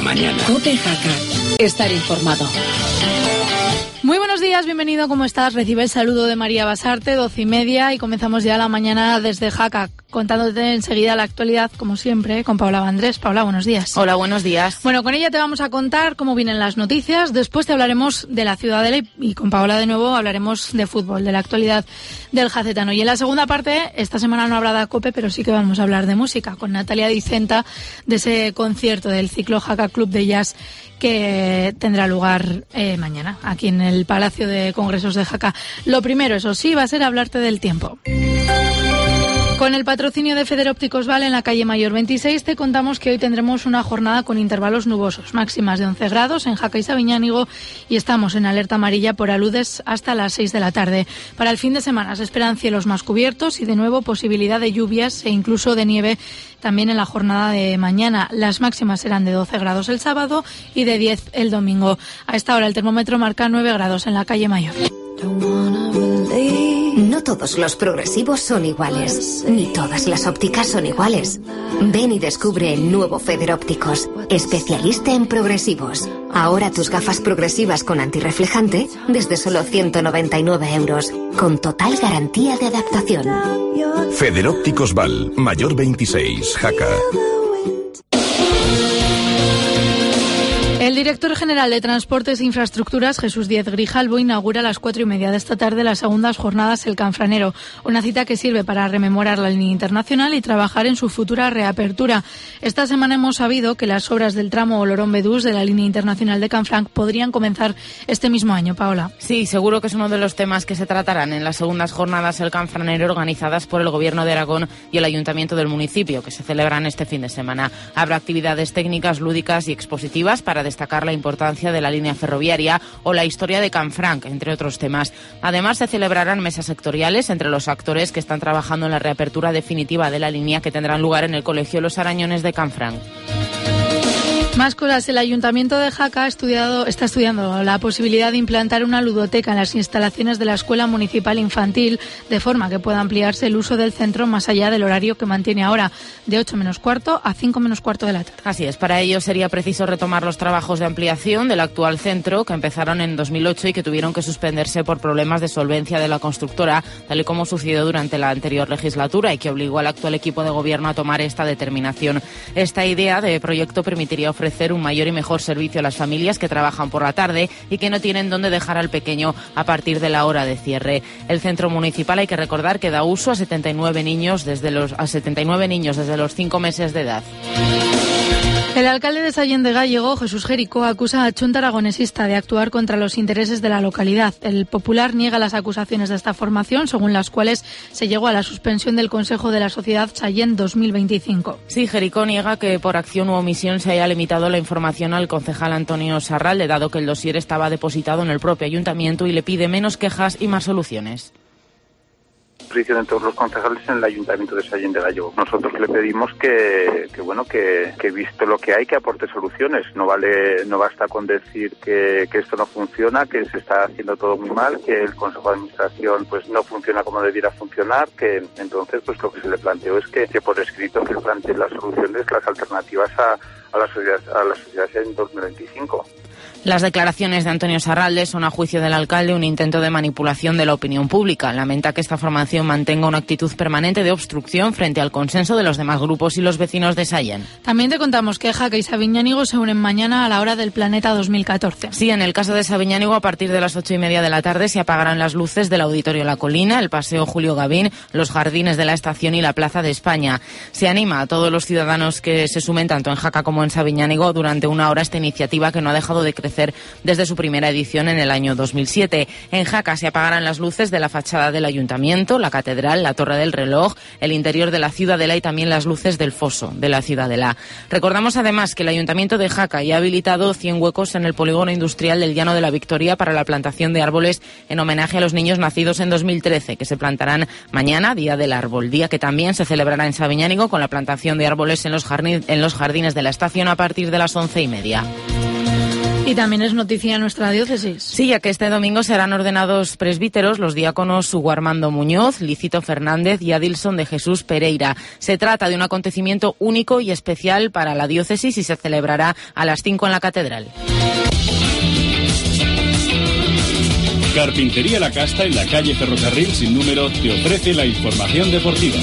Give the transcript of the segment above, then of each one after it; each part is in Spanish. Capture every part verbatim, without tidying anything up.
la mañana. COPE Jaca. Estar informado. Muy buenos días, bienvenido, ¿cómo estás? Recibe el saludo de María Basarte, doce y media, y comenzamos ya la mañana desde Jaca, contándote enseguida la actualidad, como siempre, con Paula Vandrés. Paula, buenos días. Hola, buenos días. Bueno, con ella te vamos a contar cómo vienen las noticias, después te hablaremos de la Ciudadela y con Paula de nuevo hablaremos de fútbol, de la actualidad del jacetano. Y en la segunda parte, esta semana no habrá de COPE, pero sí que vamos a hablar de música, con Natalia Dicenta, de ese concierto del ciclo Jaca Club de Jazz que tendrá lugar eh, mañana, aquí en el Palacio de Congresos de Jaca. Lo primero, eso sí, va a ser hablarte del tiempo. Con el patrocinio de Federópticos Val en la calle Mayor veintiséis te contamos que hoy tendremos una jornada con intervalos nubosos, máximas de once grados en Jaca y Sabiñánigo, y estamos en alerta amarilla por aludes hasta las seis de la tarde. Para el fin de semana se esperan cielos más cubiertos y de nuevo posibilidad de lluvias e incluso de nieve también en la jornada de mañana. Las máximas serán de doce grados el sábado y de diez el domingo. A esta hora el termómetro marca nueve grados en la calle Mayor. No todos los progresivos son iguales, ni todas las ópticas son iguales. Ven y descubre el nuevo Federópticos, especialista en progresivos. Ahora tus gafas progresivas con antirreflejante desde solo ciento noventa y nueve euros, con total garantía de adaptación. Federópticos Val, Mayor veintiséis, Jaca. El director general de Transportes e Infraestructuras, Jesús Díez Grijalvo, inaugura a las cuatro y media de esta tarde las segundas jornadas El Canfranero, una cita que sirve para rememorar la línea internacional y trabajar en su futura reapertura. Esta semana hemos sabido que las obras del tramo Olorón-Bedús de la línea internacional de Canfranc podrían comenzar este mismo año. Paola. Sí, seguro que es uno de los temas que se tratarán en las segundas jornadas El Canfranero, organizadas por el Gobierno de Aragón y el Ayuntamiento del municipio, que se celebran este fin de semana. Habrá actividades técnicas, lúdicas y expositivas para destacar la importancia de la línea ferroviaria o la historia de Canfranc, entre otros temas. Además, se celebrarán mesas sectoriales entre los actores que están trabajando en la reapertura definitiva de la línea, que tendrán lugar en el Colegio Los Arañones de Canfranc. Más cosas. El Ayuntamiento de Jaca ha estudiado, está estudiando la posibilidad de implantar una ludoteca en las instalaciones de la Escuela Municipal Infantil, de forma que pueda ampliarse el uso del centro más allá del horario que mantiene ahora, de ocho menos cuarto a cinco menos cuarto de la tarde. Así es. Para ello sería preciso retomar los trabajos de ampliación del actual centro, que empezaron en dos mil ocho y que tuvieron que suspenderse por problemas de solvencia de la constructora, tal y como sucedió durante la anterior legislatura y que obligó al actual equipo de gobierno a tomar esta determinación. Esta idea de proyecto permitiría ofrecer ofrecer un mayor y mejor servicio a las familias que trabajan por la tarde y que no tienen dónde dejar al pequeño a partir de la hora de cierre. El centro municipal, hay que recordar, que da uso a setenta y nueve niños desde los a setenta y nueve niños desde los cinco meses de edad. El alcalde de Sallent de Gállego, Jesús Jericó, acusa a Chunta Aragonesista de actuar contra los intereses de la localidad. El popular niega las acusaciones de esta formación, según las cuales se llegó a la suspensión del Consejo de la Sociedad Sallent dos mil veinticinco. Sí, Jericó niega que por acción u omisión se haya limitado la información al concejal Antonio Sarralde, dado que el dossier estaba depositado en el propio ayuntamiento, y le pide menos quejas y más soluciones. Posición de todos los concejales en el Ayuntamiento de Sallent de Gállego. Nosotros le pedimos que, que bueno, que, que visto lo que hay, que aporte soluciones. No vale, no basta con decir que, que esto no funciona, que se está haciendo todo muy mal, que el Consejo de Administración pues no funciona como debiera funcionar, que entonces pues lo que se le planteó es que, que por escrito que plantee las soluciones, las alternativas a, a la sociedad, a la sociedad en dos mil veinticinco. Las declaraciones de Antonio Sarralde son, a juicio del alcalde, un intento de manipulación de la opinión pública. Lamenta que esta formación mantenga una actitud permanente de obstrucción frente al consenso de los demás grupos y los vecinos de Sallent. También te contamos que Jaca y Sabiñánigo se unen mañana a la hora del Planeta dos mil catorce. Sí, en el caso de Sabiñánigo, a partir de las ocho y media de la tarde se apagarán las luces del Auditorio La Colina, el Paseo Julio Gavín, los jardines de la estación y la Plaza de España. Se anima a todos los ciudadanos que se sumen tanto en Jaca como en Sabiñánigo durante una hora esta iniciativa, que no ha dejado de crecer desde su primera edición en el año dos mil siete. En Jaca se apagarán las luces de la fachada del ayuntamiento, la catedral, la torre del reloj, el interior de la Ciudadela y también las luces del foso de la Ciudadela. Recordamos además que el ayuntamiento de Jaca ya ha habilitado cien huecos en el polígono industrial del Llano de la Victoria para la plantación de árboles en homenaje a los niños nacidos en dos mil trece, que se plantarán mañana, Día del Árbol, día que también se celebrará en Sabiñánigo con la plantación de árboles en los jardines, en los jardines de la estación a partir de las once y media. Y también es noticia en nuestra diócesis. Sí, ya que este domingo serán ordenados presbíteros los diáconos Hugo Armando Muñoz, Licito Fernández y Adilson de Jesús Pereira. Se trata de un acontecimiento único y especial para la diócesis y se celebrará a las cinco en la catedral. Carpintería La Casta, en la calle Ferrocarril sin número, te ofrece la información deportiva.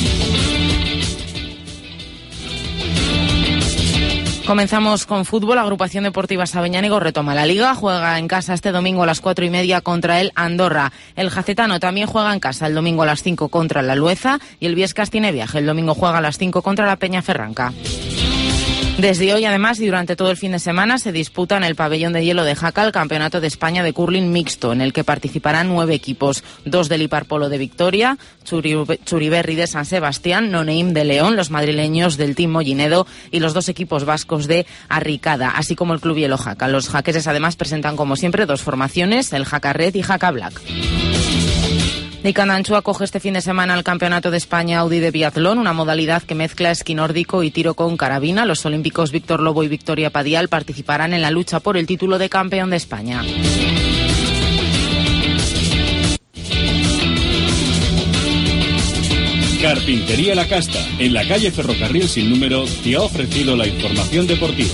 Comenzamos con fútbol. La agrupación deportiva Sabeñánigo retoma la liga. Juega en casa este domingo a las cuatro y media contra el Andorra. El Jacetano también juega en casa el domingo a las cinco contra el Alueza. Y el Viescas tiene viaje. El domingo juega a las cinco contra la Peñaferranca. Desde hoy, además, y durante todo el fin de semana, se disputa en el pabellón de hielo de Jaca el Campeonato de España de Curling Mixto, en el que participarán nueve equipos, dos del Hiparpolo de Victoria, Churiberri de San Sebastián, Noneim de León, los madrileños del Team Mollinedo y los dos equipos vascos de Arricada, así como el Club Hielo Jaca. Los jaqueses, además, presentan, como siempre, dos formaciones, el Jaca Red y Jaca Black. Y Candanchú acoge este fin de semana el Campeonato de España Audi de Biatlón, una modalidad que mezcla esquí nórdico y tiro con carabina. Los olímpicos Víctor Lobo y Victoria Padial participarán en la lucha por el título de campeón de España. Carpintería La Casta, en la calle Ferrocarril sin número, te ha ofrecido la información deportiva.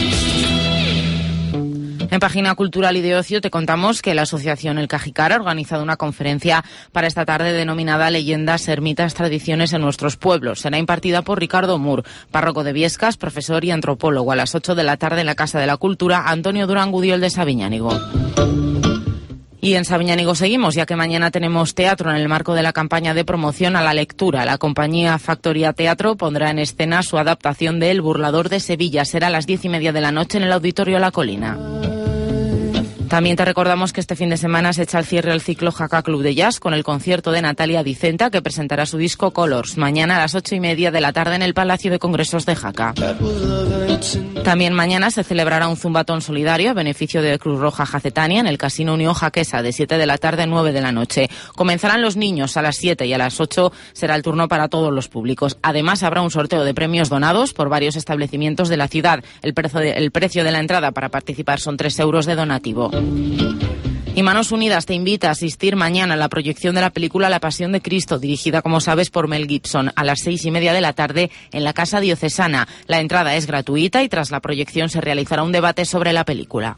En Página Cultural y de Ocio te contamos que la asociación El Cajicara ha organizado una conferencia para esta tarde denominada Leyendas, Ermitas, Tradiciones en nuestros pueblos. Será impartida por Ricardo Mur, párroco de Viescas, profesor y antropólogo. A las ocho de la tarde en la Casa de la Cultura, Antonio Durán Gudiol de Sabiñánigo. Y en Sabiñánigo seguimos, ya que mañana tenemos teatro en el marco de la campaña de promoción a la lectura. La compañía Factoría Teatro pondrá en escena su adaptación de El Burlador de Sevilla. Será a las diez y media de la noche en el Auditorio La Colina. También te recordamos que este fin de semana se echa al cierre el ciclo Jaca Club de Jazz con el concierto de Natalia Dicenta, que presentará su disco Colors mañana a las ocho y media de la tarde en el Palacio de Congresos de Jaca. También mañana se celebrará un zumbatón solidario a beneficio de Cruz Roja Jacetania en el Casino Unión Jaquesa de siete de la tarde a nueve de la noche. Comenzarán los niños a las siete y a las ocho será el turno para todos los públicos. Además habrá un sorteo de premios donados por varios establecimientos de la ciudad. El precio de, el precio de la entrada para participar son tres euros de donativo. Y Manos Unidas te invita a asistir mañana a la proyección de la película La Pasión de Cristo, dirigida, como sabes, por Mel Gibson, a las seis y media de la tarde en la Casa Diocesana. La entrada es gratuita y tras la proyección se realizará un debate sobre la película.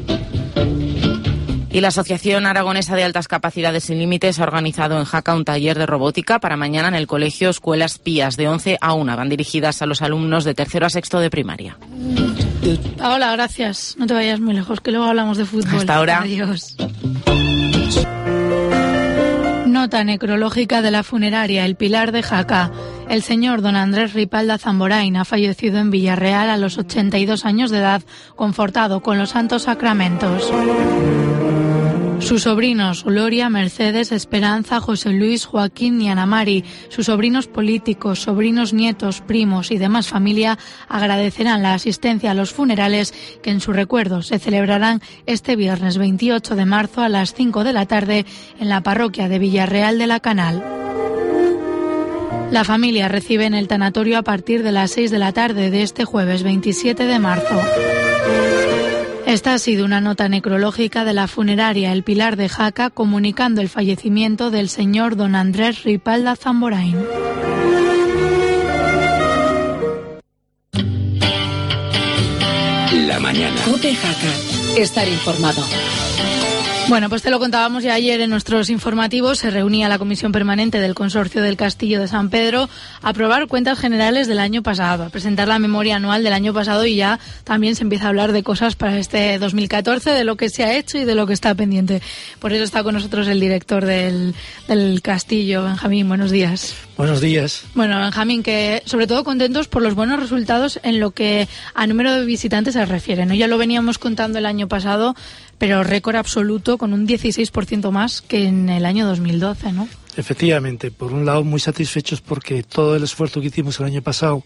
Y la Asociación Aragonesa de Altas Capacidades Sin Límites ha organizado en Jaca un taller de robótica para mañana en el Colegio Escuelas Pías de once a una. Van dirigidas a los alumnos de tercero a sexto de primaria. Paola, gracias. No te vayas muy lejos, que luego hablamos de fútbol. Hasta ahora. Adiós. Nota necrológica de la funeraria El Pilar de Jaca. El señor don Andrés Ripalda Zamborain ha fallecido en Villarreal a los ochenta y dos años de edad, confortado con los santos sacramentos. Sus sobrinos Gloria, Mercedes, Esperanza, José Luis, Joaquín y Ana Mari, sus sobrinos políticos, sobrinos, nietos, primos y demás familia agradecerán la asistencia a los funerales que en su recuerdo se celebrarán este viernes veintiocho de marzo a las cinco de la tarde en la parroquia de Villarreal de la Canal. La familia recibe en el tanatorio a partir de las seis de la tarde de este jueves veintisiete de marzo. Esta ha sido una nota necrológica de la funeraria El Pilar de Jaca comunicando el fallecimiento del señor don Andrés Ripalda Zamborain. La mañana. COPE Jaca. Estar informado. Bueno, pues te lo contábamos ya ayer en nuestros informativos. Se reunía la Comisión Permanente del Consorcio del Castillo de San Pedro a aprobar cuentas generales del año pasado, a presentar la memoria anual del año pasado y ya también se empieza a hablar de cosas para este dos mil catorce, de lo que se ha hecho y de lo que está pendiente. Por eso está con nosotros el director del, del Castillo, Benjamín. Buenos días. Buenos días. Bueno, Benjamín, que sobre todo contentos por los buenos resultados en lo que a número de visitantes se refiere, ¿no? Ya lo veníamos contando el año pasado, pero récord absoluto con un dieciséis por ciento más que en el año dos mil doce, ¿no? Efectivamente, por un lado muy satisfechos porque todo el esfuerzo que hicimos el año pasado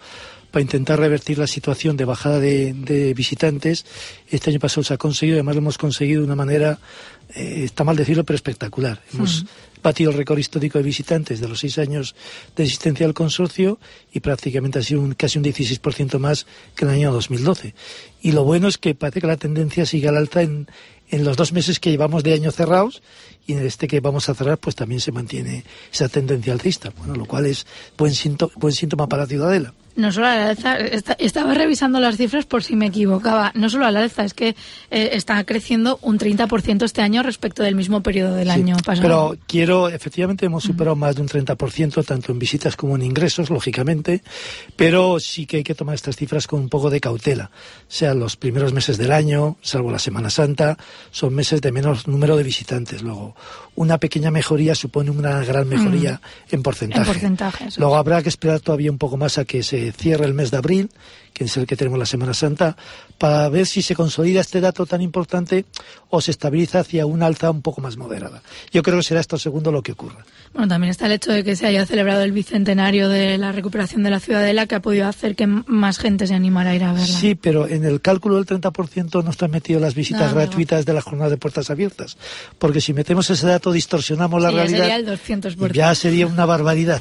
para intentar revertir la situación de bajada de, de visitantes. Este año pasado se ha conseguido, además lo hemos conseguido de una manera, eh, está mal decirlo, pero espectacular. Hemos mm. batido el récord histórico de visitantes de los seis años de existencia del consorcio y prácticamente ha sido un, casi un dieciséis por ciento más que en el año dos mil doce. Y lo bueno es que parece que la tendencia sigue al alza en, en los dos meses que llevamos de año cerrados, y en este que vamos a cerrar pues también se mantiene esa tendencia alcista, bueno, lo cual es buen síntoma, buen síntoma para la Ciudadela. No solo a la alza, está, estaba revisando las cifras por si me equivocaba, no solo a la alza, es que eh, está creciendo un treinta por ciento este año respecto del mismo periodo del sí, año pasado. Pero quiero, efectivamente hemos superado uh-huh. más de un treinta por ciento, tanto en visitas como en ingresos, lógicamente, pero sí que hay que tomar estas cifras con un poco de cautela. O sea, los primeros meses del año, salvo la Semana Santa, son meses de menos número de visitantes. Luego, una pequeña mejoría supone una gran mejoría uh-huh. en porcentaje. En porcentaje Luego habrá que esperar todavía un poco más a que se cierre el mes de abril, que es el que tenemos la Semana Santa, para ver si se consolida este dato tan importante o se estabiliza hacia una alza un poco más moderada. Yo creo que será esto segundo lo que ocurra. Bueno, también está el hecho de que se haya celebrado el bicentenario de la recuperación de la Ciudadela, que ha podido hacer que más gente se animara a ir a verla. Sí, pero en el cálculo del treinta por ciento no están metidas las visitas no, gratuitas no. de la jornada de puertas abiertas, porque si metemos ese dato distorsionamos la sí, realidad. Ya sería el doscientos por ciento. Ya sería una barbaridad.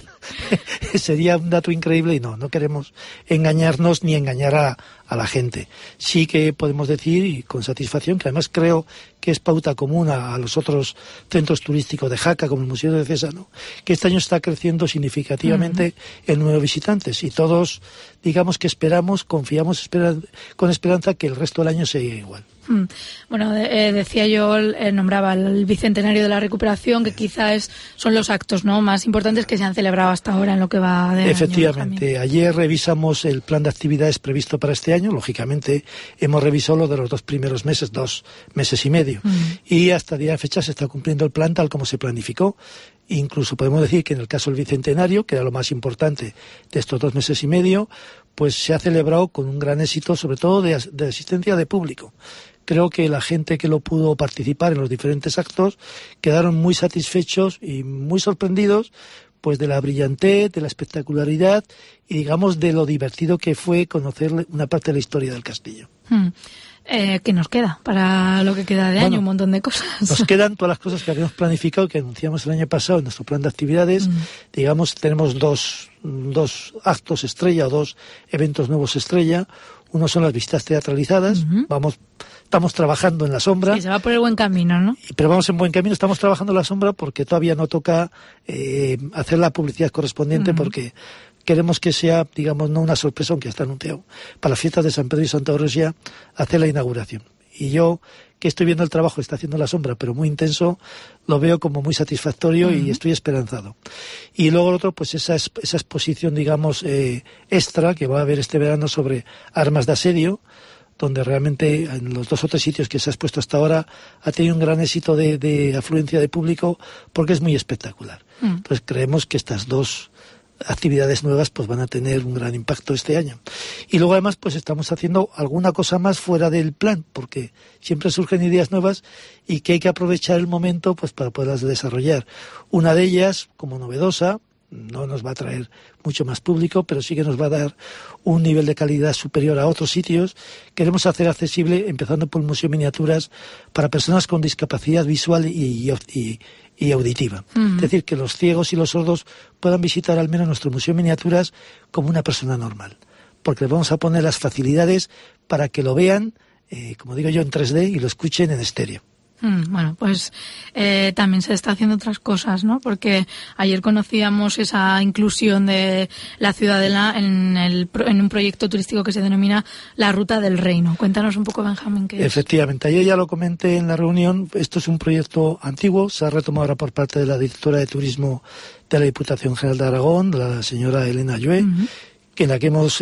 Sería un dato increíble y no, no queremos engañarnos ni engañar a, a la gente. Sí que podemos decir, y con satisfacción, que además creo que es pauta común a, a los otros centros turísticos de Jaca, como el Museo de Césano, que este año está creciendo significativamente uh-huh. el número de visitantes, y todos, digamos que esperamos, confiamos espera, con esperanza que el resto del año siga igual. Bueno, eh, decía yo, eh, nombraba el bicentenario de la recuperación, que quizás son los actos no más importantes que se han celebrado hasta ahora en lo que va de Efectivamente, año, ayer revisamos el plan de actividades previsto para este año. Lógicamente hemos revisado lo de los dos primeros meses, dos meses y medio, mm. y hasta día de fecha se está cumpliendo el plan tal como se planificó. Incluso podemos decir que en el caso del bicentenario, que era lo más importante de estos dos meses y medio, pues se ha celebrado con un gran éxito, sobre todo de, de asistencia de público. Creo que la gente que lo pudo participar en los diferentes actos quedaron muy satisfechos y muy sorprendidos pues de la brillantez, de la espectacularidad y digamos de lo divertido que fue conocer una parte de la historia del castillo. Hmm. Eh, ¿Qué nos queda para lo que queda de bueno, año? Un montón de cosas. Nos quedan todas las cosas que habíamos planificado, que anunciamos el año pasado en nuestro plan de actividades. Mm. Digamos, tenemos dos, dos actos estrella o dos eventos nuevos estrella. Uno son las visitas teatralizadas. Uh-huh. Vamos, estamos trabajando en la sombra. Sí, se va por el buen camino, ¿no? Pero vamos en buen camino. Estamos trabajando en la sombra porque todavía no toca eh, hacer la publicidad correspondiente, uh-huh. porque queremos que sea, digamos, no una sorpresa, aunque está anunciado, para las fiestas de San Pedro y Santa Eudoxia hacer la inauguración. Y yo, que estoy viendo el trabajo que está haciendo la sombra, pero muy intenso, lo veo como muy satisfactorio uh-huh. y estoy esperanzado. Y luego el otro, pues esa, esa exposición, digamos, eh, extra que va a haber este verano sobre armas de asedio, donde realmente en los dos o tres sitios que se ha expuesto hasta ahora ha tenido un gran éxito de, de afluencia de público porque es muy espectacular. Uh-huh. Entonces creemos que estas dos actividades nuevas pues van a tener un gran impacto este año. Y luego además pues estamos haciendo alguna cosa más fuera del plan, porque siempre surgen ideas nuevas y que hay que aprovechar el momento pues para poderlas desarrollar. Una de ellas, como novedosa, no nos va a traer mucho más público, pero sí que nos va a dar un nivel de calidad superior a otros sitios. Queremos hacer accesible, empezando por el Museo de Miniaturas, para personas con discapacidad visual y, y, y auditiva. Uh-huh. Es decir, que los ciegos y los sordos puedan visitar al menos nuestro Museo de Miniaturas como una persona normal, porque les vamos a poner las facilidades para que lo vean, eh, como digo yo, en tres D y lo escuchen en estéreo. Mm, bueno, pues eh, también se está haciendo otras cosas, ¿no? Porque ayer conocíamos esa inclusión de la Ciudadela en, el, en un proyecto turístico que se denomina La Ruta del Reino. Cuéntanos un poco, Benjamín, qué es. Efectivamente, ayer ya lo comenté en la reunión. Esto es un proyecto antiguo, se ha retomado ahora por parte de la directora de Turismo de la Diputación General de Aragón, la señora Elena Llué, uh-huh. que en la que hemos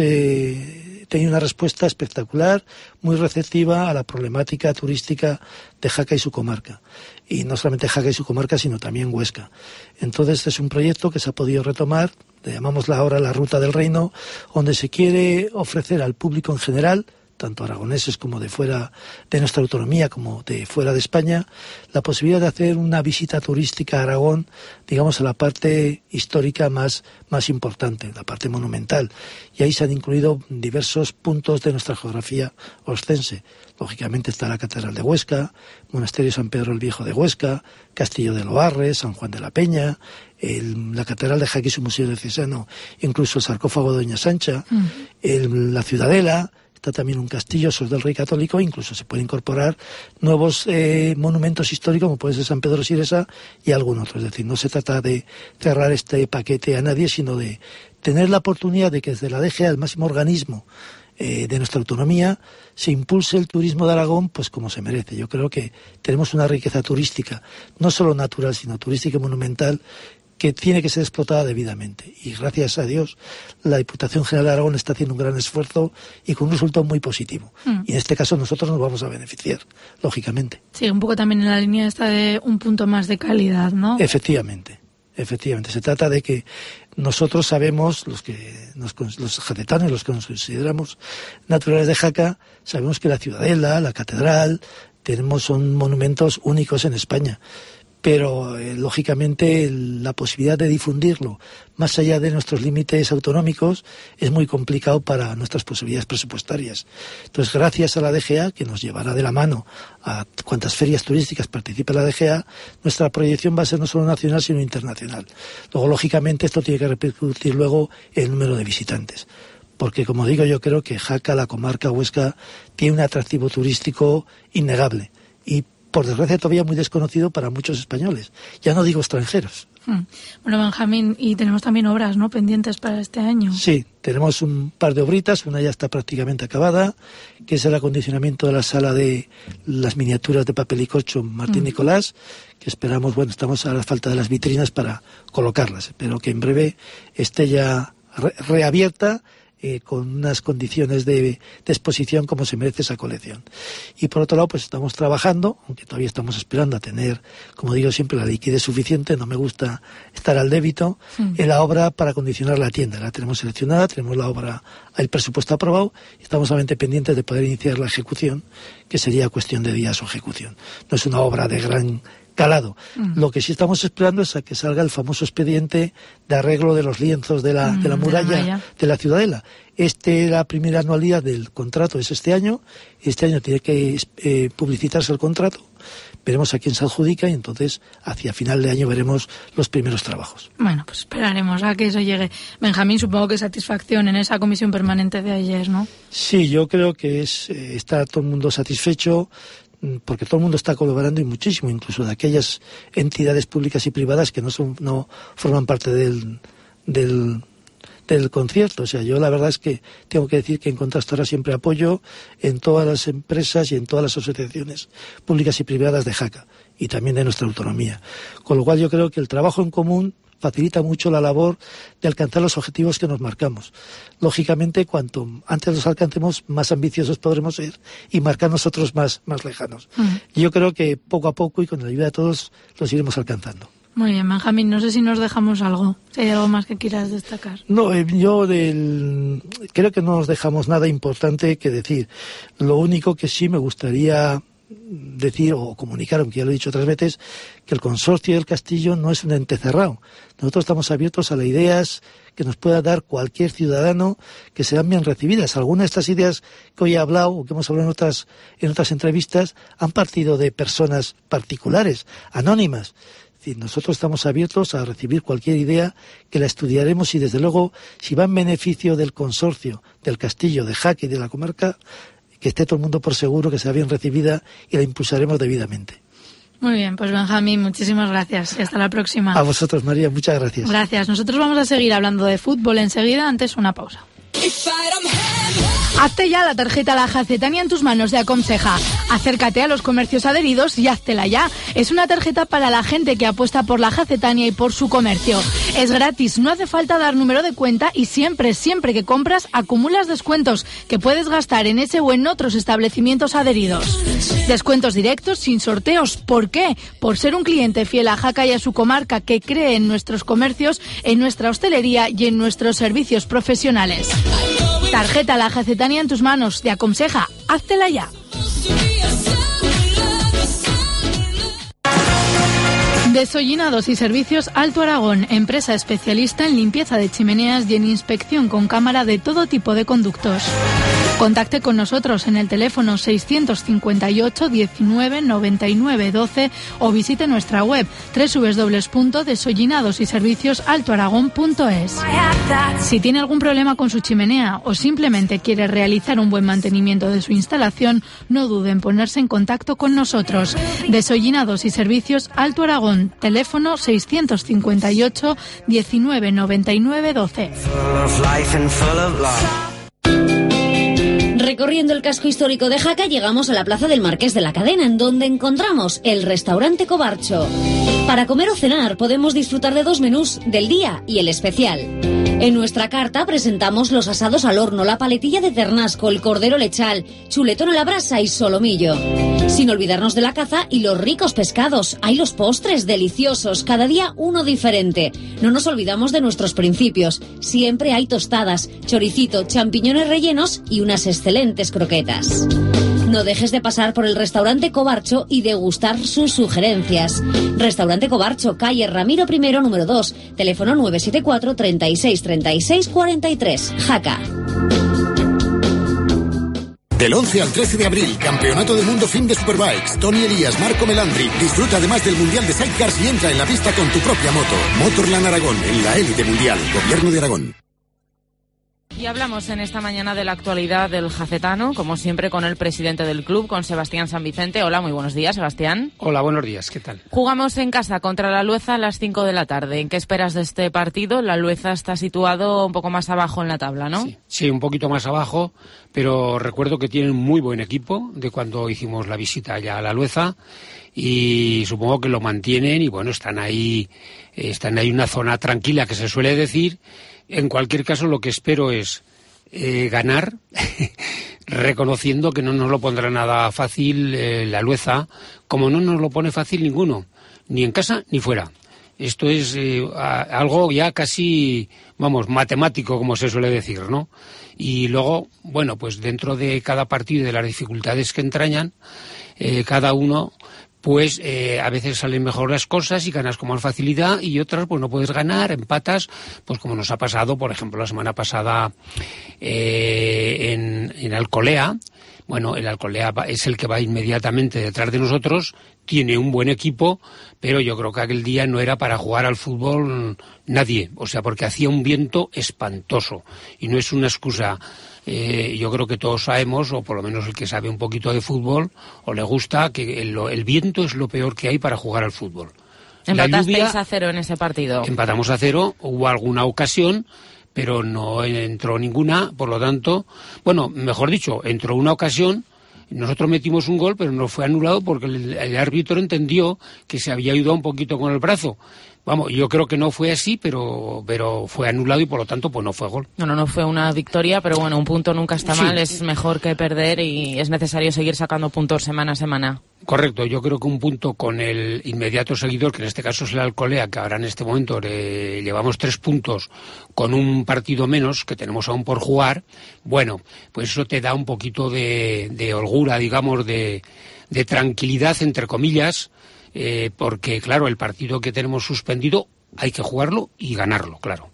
eh, tenido una respuesta espectacular, muy receptiva a la problemática turística de Jaca y su comarca. Y no solamente Jaca y su comarca, sino también Huesca. Entonces, este es un proyecto que se ha podido retomar, le llamamos ahora la Ruta del Reino, donde se quiere ofrecer al público en general, tanto aragoneses como de fuera de nuestra autonomía, como de fuera de España, la posibilidad de hacer una visita turística a Aragón, digamos, a la parte histórica más, más importante, la parte monumental. Y ahí se han incluido diversos puntos de nuestra geografía oscense. Lógicamente está la Catedral de Huesca, Monasterio San Pedro el Viejo de Huesca, Castillo de Loarre, San Juan de la Peña, el, la Catedral de Jaque y su Museo Diocesano, incluso el sarcófago de Doña Sancha, mm. el, la Ciudadela. Está también un castillo, Sos del Rey Católico, incluso se puede incorporar nuevos eh, monumentos históricos, como puede ser San Pedro Siresa y algún otro. Es decir, no se trata de cerrar este paquete a nadie, sino de tener la oportunidad de que desde la D G A, el máximo organismo eh, de nuestra autonomía, se impulse el turismo de Aragón pues como se merece. Yo creo que tenemos una riqueza turística, no solo natural, sino turística y monumental, que tiene que ser explotada debidamente. Y gracias a Dios, la Diputación General de Aragón está haciendo un gran esfuerzo y con un resultado muy positivo. Mm. Y en este caso nosotros nos vamos a beneficiar, lógicamente. Sí, un poco también en la línea esta de un punto más de calidad, ¿no? Efectivamente, efectivamente. Se trata de que nosotros sabemos, los que nos, los jacetanos, los que nos consideramos naturales de Jaca, sabemos que la Ciudadela, la Catedral, tenemos, son monumentos únicos en España. Pero, eh, lógicamente, la posibilidad de difundirlo más allá de nuestros límites autonómicos es muy complicado para nuestras posibilidades presupuestarias. Entonces, gracias a la D G A, que nos llevará de la mano a cuantas ferias turísticas participe la D G A, nuestra proyección va a ser no solo nacional, sino internacional. Luego, lógicamente, esto tiene que repercutir luego en el número de visitantes. Porque, como digo, yo creo que Jaca, la comarca Huesca, tiene un atractivo turístico innegable. Y por desgracia todavía muy desconocido para muchos españoles, ya no digo extranjeros. Hmm. Bueno, Benjamín, y tenemos también obras, ¿no?, pendientes para este año. Sí, tenemos un par de obritas, una ya está prácticamente acabada, que es el acondicionamiento de la sala de las miniaturas de papel y corcho Martín hmm. Nicolás, que esperamos, bueno, estamos a la falta de las vitrinas para colocarlas, pero que en breve esté ya re reabierta, Eh, con unas condiciones de, de exposición como se merece esa colección. Y por otro lado, pues estamos trabajando, aunque todavía estamos esperando a tener, como digo siempre, la liquidez suficiente, no me gusta estar al débito, sí. en la obra para acondicionar la tienda. La tenemos seleccionada, tenemos la obra, el presupuesto aprobado, y estamos solamente pendientes de poder iniciar la ejecución, que sería cuestión de días su ejecución. No es una obra de gran calado. Mm. Lo que sí estamos esperando es a que salga el famoso expediente de arreglo de los lienzos de la, mm, de la muralla de la, de la Ciudadela. Este, la primera anualidad del contrato es este año, este año tiene que eh, publicitarse el contrato, veremos a quién se adjudica y entonces hacia final de año veremos los primeros trabajos. Bueno, pues esperaremos a que eso llegue. Benjamín, supongo que satisfacción en esa comisión permanente de ayer, ¿no? Sí, yo creo que es eh, está todo el mundo satisfecho, porque todo el mundo está colaborando y muchísimo, incluso de aquellas entidades públicas y privadas que no son no forman parte del, del, del concierto. O sea, yo la verdad es que tengo que decir que en Contrastora siempre apoyo en todas las empresas y en todas las asociaciones públicas y privadas de Jaca y también de nuestra autonomía. Con lo cual yo creo que el trabajo en común facilita mucho la labor de alcanzar los objetivos que nos marcamos. Lógicamente, cuanto antes los alcancemos, más ambiciosos podremos ser y marcar nosotros más, más lejanos. Uh-huh. Yo creo que poco a poco y con la ayuda de todos los iremos alcanzando. Muy bien, Benjamín, no sé si nos dejamos algo, si hay algo más que quieras destacar. No, eh, yo del, creo que no nos dejamos nada importante que decir. Lo único que sí me gustaría decir o comunicar, aunque ya lo he dicho otras veces, que el consorcio del castillo no es un ente cerrado. Nosotros estamos abiertos a las ideas que nos pueda dar cualquier ciudadano, que sean bien recibidas. Algunas de estas ideas que hoy he hablado o que hemos hablado en otras, en otras entrevistas han partido de personas particulares, anónimas. Es decir, nosotros estamos abiertos a recibir cualquier idea, que la estudiaremos y desde luego, si va en beneficio del consorcio, del castillo, de Jaca y de la comarca, que esté todo el mundo por seguro, que sea bien recibida y la impulsaremos debidamente. Muy bien, pues Benjamín, muchísimas gracias y hasta la próxima. A vosotros, María, muchas gracias. Gracias. Nosotros vamos a seguir hablando de fútbol enseguida, antes una pausa. Hazte ya la tarjeta La Jacetania en tus manos de Aconseja. Acércate a los comercios adheridos y háztela ya. Es una tarjeta para la gente que apuesta por La Jacetania y por su comercio. Es gratis, no hace falta dar número de cuenta y siempre, siempre que compras acumulas descuentos que puedes gastar en ese o en otros establecimientos adheridos. Descuentos directos sin sorteos. ¿Por qué? Por ser un cliente fiel a Jaca y a su comarca que cree en nuestros comercios, en nuestra hostelería y en nuestros servicios profesionales. Tarjeta La Jacetania en tus manos. Te aconseja, háztela ya. Desollinados y Servicios Alto Aragón, empresa especialista en limpieza de chimeneas y en inspección con cámara de todo tipo de conductos. Contacte con nosotros en el teléfono seiscientos cincuenta y ocho diecinueve noventa y nueve doce o visite nuestra web doble u doble u doble u punto desollinados y servicios alto aragón punto es. Si tiene algún problema con su chimenea o simplemente quiere realizar un buen mantenimiento de su instalación, no dude en ponerse en contacto con nosotros. Desollinados y Servicios Alto Aragón, teléfono seiscientos cincuenta y ocho diecinueve noventa y nueve doce. Recorriendo el casco histórico de Jaca llegamos a la plaza del Marqués de la Cadena, en donde encontramos el restaurante Cobarcho. Para comer o cenar podemos disfrutar de dos menús, del día y el especial. En nuestra carta presentamos los asados al horno, la paletilla de ternasco, el cordero lechal, chuletón a la brasa y solomillo. Sin olvidarnos de la caza y los ricos pescados. Hay los postres deliciosos, cada día uno diferente. No nos olvidamos de nuestros principios. Siempre hay tostadas, choricito, champiñones rellenos y unas excelentes croquetas. No dejes de pasar por el restaurante Cobarcho y degustar sus sugerencias. Restaurante Cobarcho, calle Ramiro I, número dos, teléfono nueve siete cuatro treinta y seis treinta y seis cuarenta y tres, Jaca. Del once al trece de abril, Campeonato del Mundo Fin de Superbikes. Tony Elías, Marco Melandri. Disfruta además del Mundial de Sidecars y entra en la pista con tu propia moto. Motorland Aragón, en la élite mundial. Gobierno de Aragón. Y hablamos en esta mañana de la actualidad del Jacetano, como siempre con el presidente del club, con Sebastián San Vicente. Hola, muy buenos días, Sebastián. Hola, buenos días, ¿qué tal? Jugamos en casa contra la Lueza a las cinco de la tarde. ¿En qué esperas de este partido? La Lueza está situado un poco más abajo en la tabla, ¿no? Sí, sí, un poquito más abajo, pero recuerdo que tienen muy buen equipo de cuando hicimos la visita allá a la Lueza y supongo que lo mantienen y bueno, están ahí, están ahí en una zona tranquila que se suele decir. En cualquier caso, lo que espero es eh, ganar, reconociendo que no nos lo pondrá nada fácil eh, la Lueza, como no nos lo pone fácil ninguno, ni en casa ni fuera. Esto es eh, a, algo ya casi, vamos, matemático, como se suele decir, ¿no? Y luego, bueno, pues dentro de cada partido y de las dificultades que entrañan, eh, cada uno... pues eh, a veces salen mejor las cosas y ganas con más facilidad y otras pues no puedes ganar, empatas, pues como nos ha pasado, por ejemplo, la semana pasada eh, en, en Alcolea. Bueno, el Alcolea es el que va inmediatamente detrás de nosotros, tiene un buen equipo, pero yo creo que aquel día no era para jugar al fútbol nadie, o sea, porque hacía un viento espantoso y no es una excusa. Eh, yo creo que todos sabemos, o por lo menos el que sabe un poquito de fútbol, o le gusta, que el, el viento es lo peor que hay para jugar al fútbol. Empatasteis lluvia, a cero en ese partido. Empatamos a cero, hubo alguna ocasión, pero no entró ninguna, por lo tanto, bueno, mejor dicho, entró una ocasión, nosotros metimos un gol, pero no fue anulado porque el, el árbitro entendió que se había ayudado un poquito con el brazo. Vamos, yo creo que no fue así, pero pero fue anulado y por lo tanto pues no fue gol. No, no, no fue una victoria, pero bueno, un punto nunca está sí. mal, es mejor que perder y es necesario seguir sacando puntos semana a semana. Correcto, yo creo que un punto con el inmediato seguidor, que en este caso es el Alcolea, que ahora en este momento le llevamos tres puntos con un partido menos que tenemos aún por jugar, bueno, pues eso te da un poquito de, de holgura, digamos, de, de tranquilidad, entre comillas, eh, porque claro, el partido que tenemos suspendido hay que jugarlo y ganarlo, claro.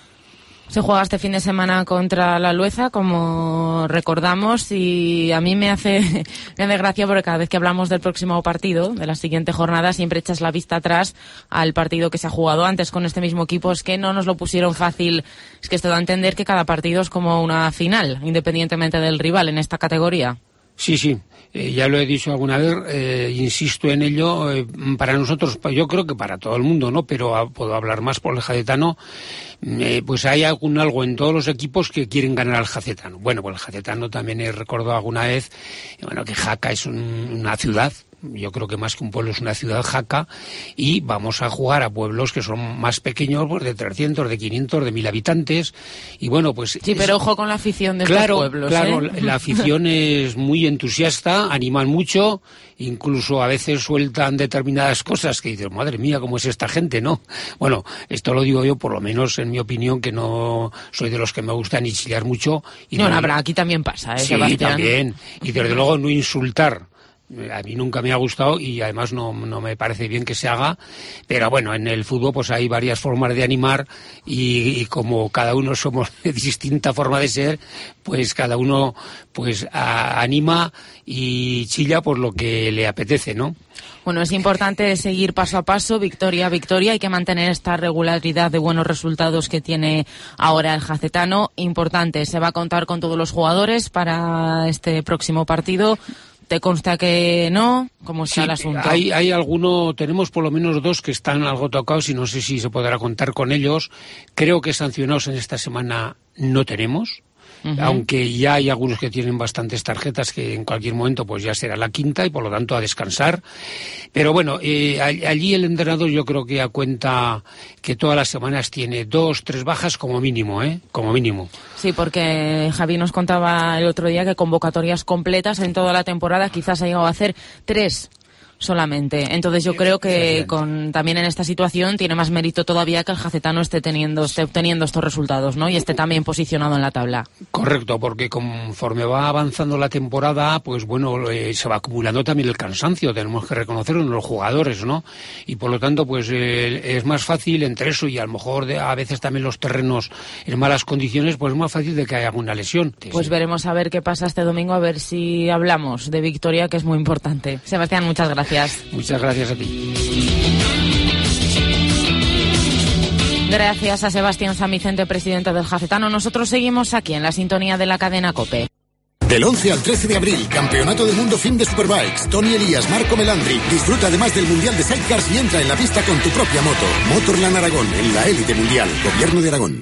Se juega este fin de semana contra la Lueza, como recordamos, y a mí me hace, me hace gracia porque cada vez que hablamos del próximo partido, de la siguiente jornada, siempre echas la vista atrás al partido que se ha jugado antes con este mismo equipo. Es que no nos lo pusieron fácil, es que esto da a entender que cada partido es como una final, independientemente del rival en esta categoría. Sí, sí, eh, ya lo he dicho alguna vez, eh, insisto en ello, eh, para nosotros, yo creo que para todo el mundo, ¿no? Pero a, puedo hablar más por el Jacetano, eh, pues hay algún algo en todos los equipos que quieren ganar al Jacetano. Bueno, pues el Jacetano también he recordado alguna vez, bueno, que Jaca es un, una ciudad. Yo creo que más que un pueblo es una ciudad, Jaca, y vamos a jugar a pueblos que son más pequeños, pues de trescientos, de quinientos, de mil habitantes, y bueno, pues... Sí, pero es... ojo con la afición de claro, estos pueblos, Claro, ¿eh? La afición es muy entusiasta, animan mucho, incluso a veces sueltan determinadas cosas que dices, madre mía, cómo es esta gente, ¿no? Bueno, esto lo digo yo por lo menos en en mi opinión, que no soy de los que me gusta ni chillar mucho. Y no, no, no, aquí también pasa, ¿eh, sí, Sebastián? También. Y desde luego no insultar. A mí nunca me ha gustado y además no, no me parece bien que se haga, pero bueno, en el fútbol pues hay varias formas de animar y, y como cada uno somos de distinta forma de ser, pues cada uno pues a, anima y chilla por lo que le apetece, ¿no? Bueno, es importante seguir paso a paso, victoria a victoria, hay que mantener esta regularidad de buenos resultados que tiene ahora el jacetano. Importante, se va a contar con todos los jugadores para este próximo partido. ¿Te consta que no? ¿Cómo está sí, el asunto? Hay, hay alguno, tenemos por lo menos dos que están algo tocados y no sé si se podrá contar con ellos. Creo que sancionados en esta semana no tenemos. Uh-huh. Aunque ya hay algunos que tienen bastantes tarjetas que en cualquier momento pues ya será la quinta y por lo tanto a descansar. Pero bueno, eh, allí el entrenador yo creo que a cuenta que todas las semanas tiene dos, tres bajas como mínimo, ¿eh? Como mínimo. Sí, porque Javi nos contaba el otro día que convocatorias completas en toda la temporada quizás ha llegado a hacer tres solamente. Entonces yo creo que con también en esta situación tiene más mérito todavía que el jacetano esté teniendo esté obteniendo estos resultados, ¿no? Y esté también posicionado en la tabla. Correcto, porque conforme va avanzando la temporada, pues bueno, eh, se va acumulando también el cansancio, tenemos que reconocerlo en los jugadores, ¿no? Y por lo tanto, pues eh, es más fácil entre eso y a lo mejor de, a veces también los terrenos en malas condiciones, pues es más fácil de que haya alguna lesión. Pues sí. Veremos a ver qué pasa este domingo, a ver si hablamos de victoria, que es muy importante. Sebastián, muchas gracias. Muchas gracias a ti. Gracias a Sebastián San Vicente, presidente del jacetano. Nosotros seguimos aquí en la sintonía de la cadena COPE. Del once al trece de abril, Campeonato del Mundo Fin de Superbikes. Tony Elías, Marco Melandri. Disfruta además del Mundial de Sidecars y entra en la pista con tu propia moto. Motorland Aragón, en la élite mundial. Gobierno de Aragón.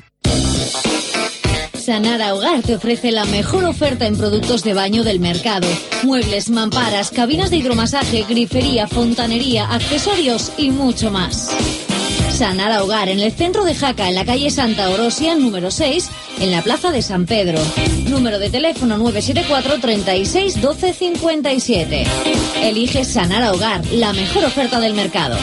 Sanara Hogar te ofrece la mejor oferta en productos de baño del mercado. Muebles, mamparas, cabinas de hidromasaje, grifería, fontanería, accesorios y mucho más. Sanara Hogar en el centro de Jaca, en la calle Santa Orosia, número seis, en la plaza de San Pedro. Número de teléfono nueve siete cuatro, treinta y seis, doce cincuenta y siete. Elige Sanara Hogar, la mejor oferta del mercado.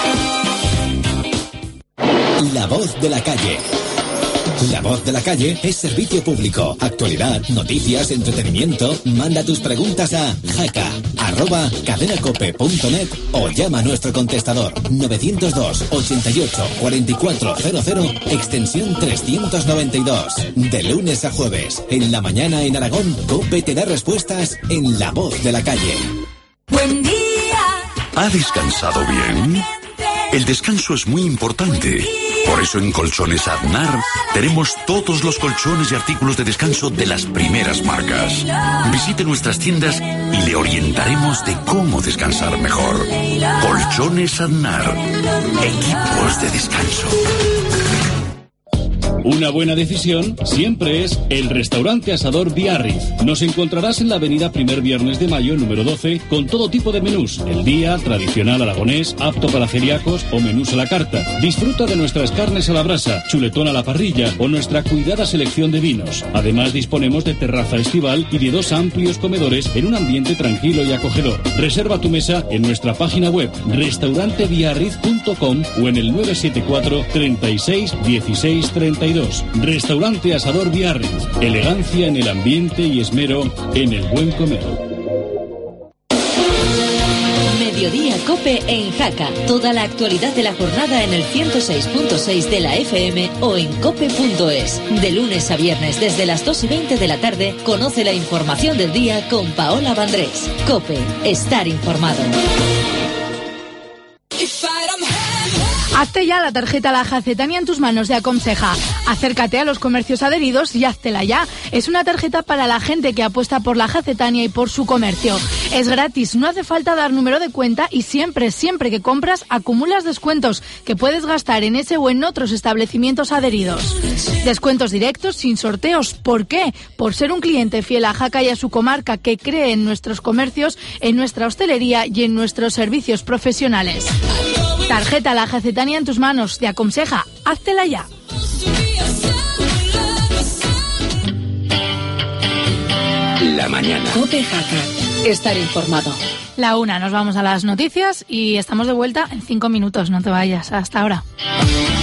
La voz de la calle. La voz de la calle es servicio público, actualidad, noticias, entretenimiento. Manda tus preguntas a jaca arroba cadenacope punto net o llama a nuestro contestador novecientos dos, ochenta y ocho, cuarenta y cuatro cero cero, extensión trescientos noventa y dos. De lunes a jueves, en la mañana en Aragón, COPE te da respuestas en La Voz de la Calle. Buen día. ¿Ha descansado bien? El descanso es muy importante. Por eso en Colchones Aznar tenemos todos los colchones y artículos de descanso de las primeras marcas. Visite nuestras tiendas y le orientaremos de cómo descansar mejor. Colchones Aznar. Equipos de descanso. Una buena decisión siempre es el restaurante asador Biarritz. Nos encontrarás en la avenida Primer Viernes de Mayo, número doce, con todo tipo de menús. El día, tradicional aragonés, apto para celíacos o menús a la carta. Disfruta de nuestras carnes a la brasa, chuletón a la parrilla o nuestra cuidada selección de vinos. Además disponemos de terraza estival y de dos amplios comedores en un ambiente tranquilo y acogedor. Reserva tu mesa en nuestra página web restaurante biarritz punto com o en el nueve siete cuatro, treinta y seis, dieciséis, treinta y dos. Restaurante Asador Biarritz. Elegancia en el ambiente y esmero en el buen comer. Mediodía COPE en Jaca. Toda la actualidad de la jornada en el ciento seis punto seis de la F M o en cope punto es. De lunes a viernes desde las dos y veinte de la tarde, conoce la información del día con Paola Vandrés. COPE. Estar informado. Hazte ya la tarjeta La Jacetania en tus manos de Aconseja. Acércate a los comercios adheridos y háztela ya. Es una tarjeta para la gente que apuesta por La Jacetania y por su comercio. Es gratis, no hace falta dar número de cuenta y siempre, siempre que compras acumulas descuentos que puedes gastar en ese o en otros establecimientos adheridos. Descuentos directos sin sorteos. ¿Por qué? Por ser un cliente fiel a Jaca y a su comarca que cree en nuestros comercios, en nuestra hostelería y en nuestros servicios profesionales. Tarjeta La Jacetania en tus manos, te aconseja, háztela ya. La mañana. COPE Jaca. Estar informado. La una, nos vamos a las noticias y estamos de vuelta en cinco minutos, no te vayas, hasta ahora.